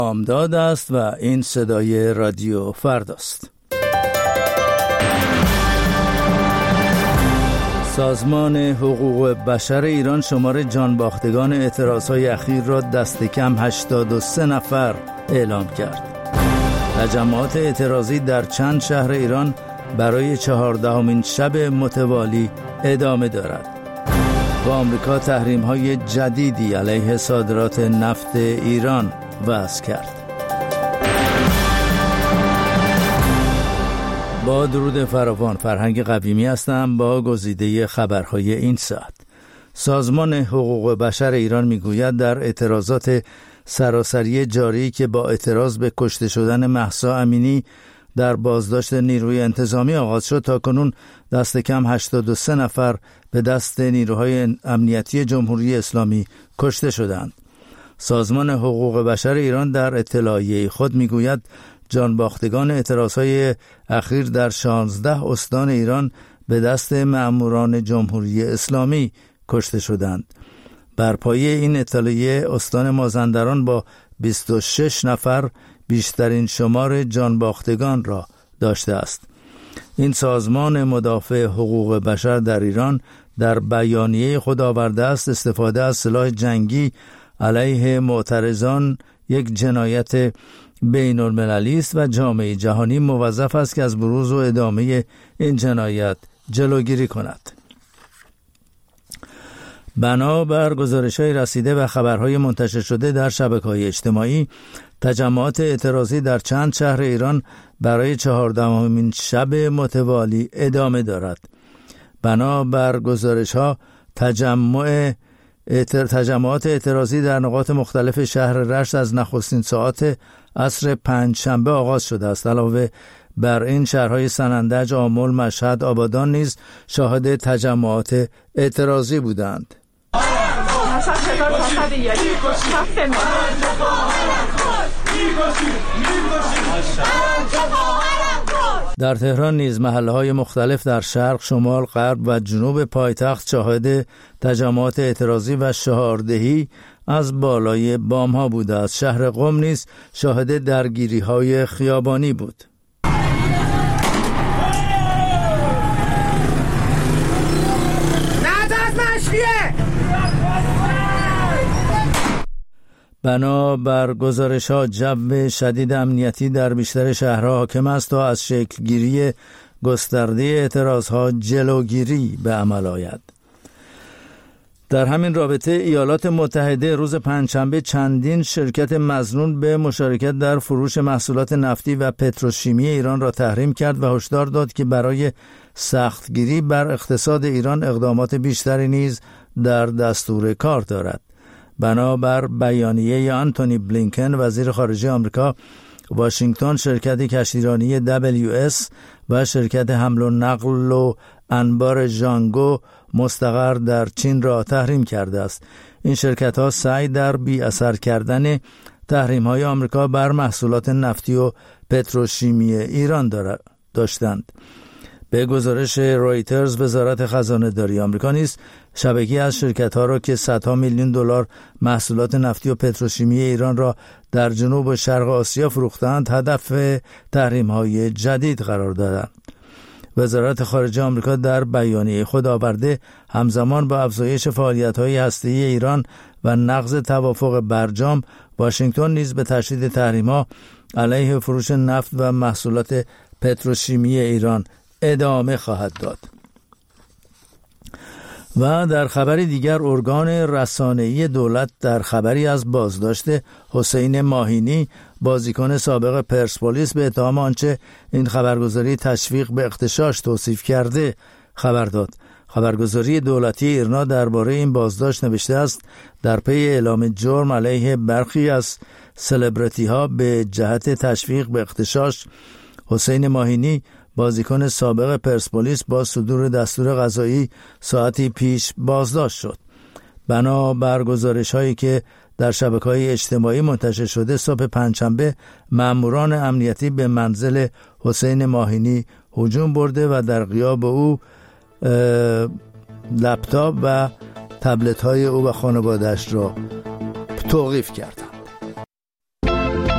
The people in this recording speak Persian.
بامداد است و این صدای رادیو فرداست. سازمان حقوق بشر ایران شمار جانباختگان اعتراضهای اخیر را دست کم 83 نفر اعلام کرد. تجمعات اعتراضی در چند شهر ایران برای 14مین شب متوالی ادامه دارد. با آمریکا تحریم‌های جدیدی علیه صادرات نفت ایران وضع کرد. با درود فراوان، فرهنگ قویمی هستم با گزیده خبرهای این ساعت. سازمان حقوق بشر ایران میگوید در اعتراضات سراسری جاری که با اعتراض به کشته شدن مهسا امینی در بازداشت نیروی انتظامی آغاز شد، تاکنون دست کم 83 نفر به دست نیروهای امنیتی جمهوری اسلامی کشته شدند. سازمان حقوق بشر ایران در اطلاعیه خود میگوید جانباختگان اعتراضهای اخیر در 16 استان ایران به دست مأموران جمهوری اسلامی کشته شدند. بر پایه این اطلاعیه استان مازندران با 26 نفر بیشترین شمار جانباختگان را داشته است. این سازمان مدافع حقوق بشر در ایران در بیانیه خود آورده است استفاده از سلاح جنگی علیه معترضان یک جنایت بین المللی است و جامعه جهانی موظف است که از بروز و ادامه این جنایت جلوگیری کند. بنابر گزارش‌های رسیده و خبرهای منتشر شده در شبکه‌های اجتماعی، تجمعات اعتراضی در چند شهر ایران برای 14مین شب متوالی ادامه دارد. بنابر گزارش‌ها تجمعات اعتراضی در نقاط مختلف شهر رشت از نخستین ساعات عصر پنجشنبه آغاز شده است. علاوه بر این شهرهای سنندج، آمل، مشهد، آبادان نیز شاهد تجمعات اعتراضی بودند. در تهران نیز محله‌های مختلف در شرق، شمال، غرب و جنوب پایتخت شاهد تجمعات اعتراضی و شعاردهی از بالای بام‌ها بوده است. شهر قم نیز شاهد درگیری‌های خیابانی بود. بنابر گزارش‌ها جو شدید امنیتی در بیشتر شهرها حاکم است تا از شکلگیری گسترده اعتراضها جلوگیری به عمل آید. در همین رابطه ایالات متحده روز پنجشنبه چندین شرکت مظنون به مشارکت در فروش محصولات نفتی و پتروشیمی ایران را تحریم کرد و هشدار داد که برای سختگیری بر اقتصاد ایران اقدامات بیشتری نیز در دستور کار دارد. بنابر بیانیه آنتونی بلینکن وزیر خارجه آمریکا، واشنگتن شرکت کشتیرانی WS و شرکت حمل و نقل و انبار ژانگو مستقر در چین را تحریم کرده است. این شرکت‌ها سعی در بی اثر کردن تحریم‌های آمریکا بر محصولات نفتی و پتروشیمی ایران داشتند. به گزارش رویترز، وزارت خزانه‌داری آمریکا نیز شبکه‌ای از شرکت‌ها را که صدها میلیون دلار محصولات نفتی و پتروشیمی ایران را در جنوب و شرق آسیا فروختند هدف تحریم‌های جدید قرار دادند. وزارت خارجه آمریکا در بیانیه خود آورده همزمان با افزایش فعالیت‌های هسته‌ای ایران و نقض توافق برجام، واشنگتن نیز به تشدید تحریم‌ها علیه فروش نفت و محصولات پتروشیمی ایران ادامه خواهد داد. و در خبری دیگر، ارگان رسانه‌ای دولت در خبری از بازداشت حسین ماهینی، بازیکن سابق پرسپولیس، به اتهام آنچه این خبرگزاری تشویق به اغتشاش توصیف کرده خبر داد. خبرگزاری دولتی ایرنا درباره این بازداشت نوشته است در پی اعلام جرم علیه برخی از سلبریتی ها به جهت تشویق به اغتشاش، حسین ماهینی، بازیکن سابق پرسپولیس، با صدور دستور قضایی ساعتی پیش بازداشت شد. بنابر گزارش‌هایی که در شبکه‌های اجتماعی منتشر شده، صبح پنجشنبه ماموران امنیتی به منزل حسین ماهینی هجوم برده و در غیاب او لپتاپ و تبلت‌های او و خانواده‌اش را توقیف کردند.